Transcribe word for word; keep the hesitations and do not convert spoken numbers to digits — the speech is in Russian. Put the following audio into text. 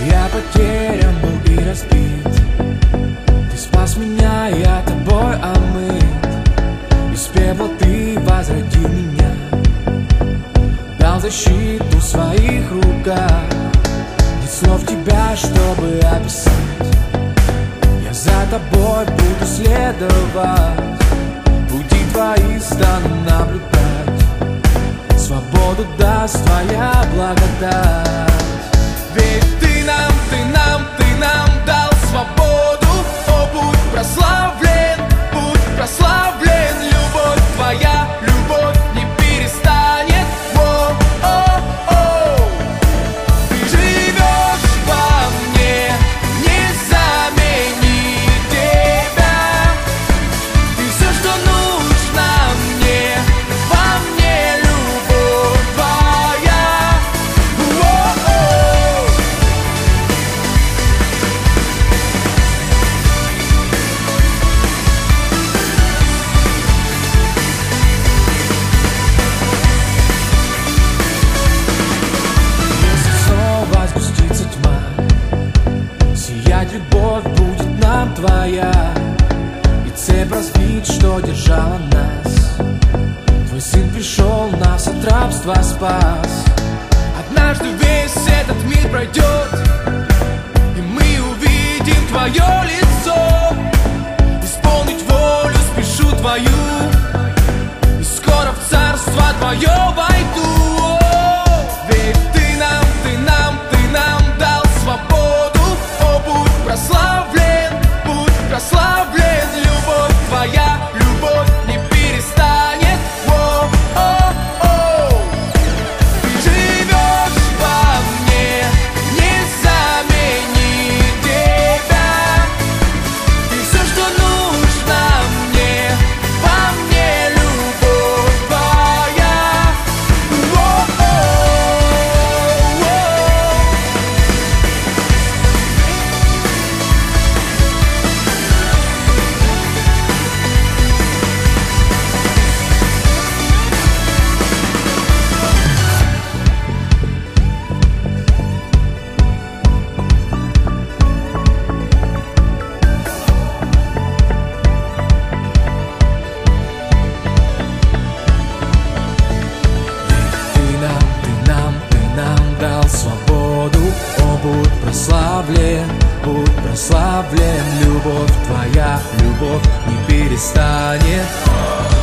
Я потерян был и разбит. Ты спас меня, я тобой омыт. Из пепла ты возродил меня, дал защиту в своих руках. Нет слов тебя, чтобы описать. Я за тобой буду следовать, пути твои стану наблюдать. Свободу даст твоя благодать. Ведь ты нам, ты нам, ты нам дал свободу. О, будь прославлен, будь прославлен. Любовь твоя, любовь не перестанет. О, о, о. Ты живешь во мне, не заменить тебя. Ты все, что нужно мне, во мне любовь твоя. О-о-о. Если снова сгустится тьма, сиять любовь будет нам твоя. И цепь разбить, что держала нас. Твой сын пришел, нас от рабства спас. Однажды весь этот мир пройдет, и мы увидим твое лицо. Исполнить волю спешу твою, и скоро в царство твое войду. Ведь ты нам, ты нам, ты нам дал свободу. О, будь прославлен, будь прославлен. Любовь твоя, любовь не перестанет. О, о, о. Ты живешь во мне, не заменить тебя. Ты все, что нужно мне, во мне любовь твоя. О, о, о. Ты нам, ты нам, ты нам дал свободу. О, будь прославлен, будь прославлен. Любовь твоя, любовь не перестанет.